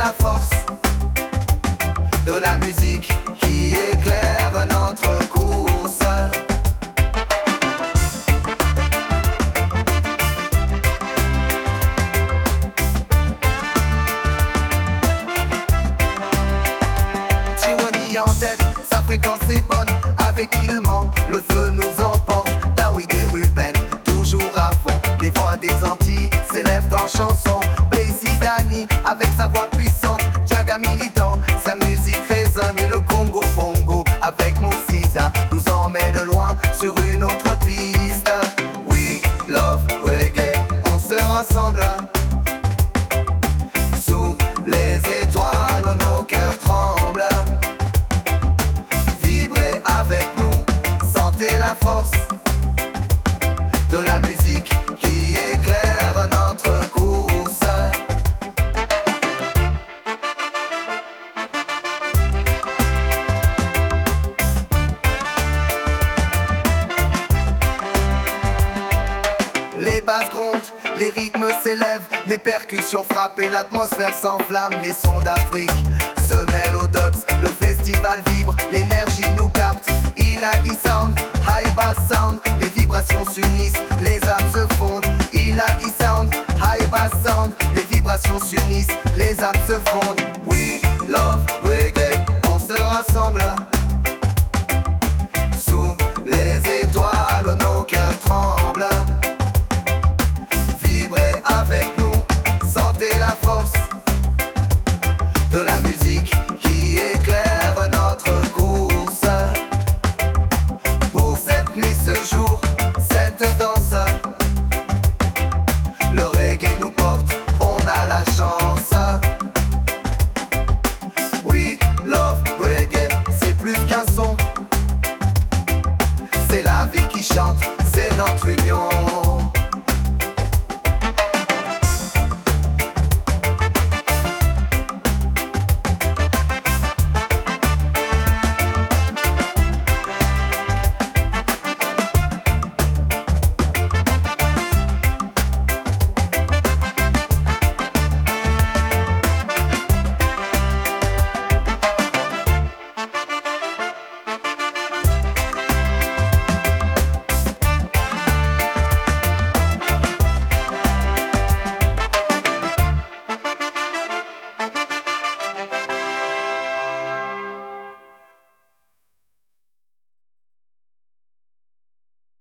la force de la musique qui éclaire notre course. Tyrannie en tête, sa fréquence est bonne. Avec illement, le feu nous emporte. Daoui et Ruben, toujours à fond. Les voix des Antilles s'élèvent en chanson. Blazy Dani, avec sa voix puissante. Jaga militant, sa musique résonne. Et le Congo Bongo, avec Moussisa, nous emmène loin sur une autre piste. We love reggae, on se rassemble. Sous les étoiles, nos cœurs tremblent. Vibrez avec nous, sentez la force de la musique qui éclaire notre course. Les basses grondent, les rythmes s'élèvent, les percussions frappent et l'atmosphère s'enflamme. Les sons d'Afrique se mêlent aux dots, le festival vibre, l'énergie nous capte. Ilagi Sound, High Bass Sound, les vibrations s'unissent, les âmes se fondent. Ilagi Sound, High Bass Sound, les vibrations s'unissent, les âmes se fondent.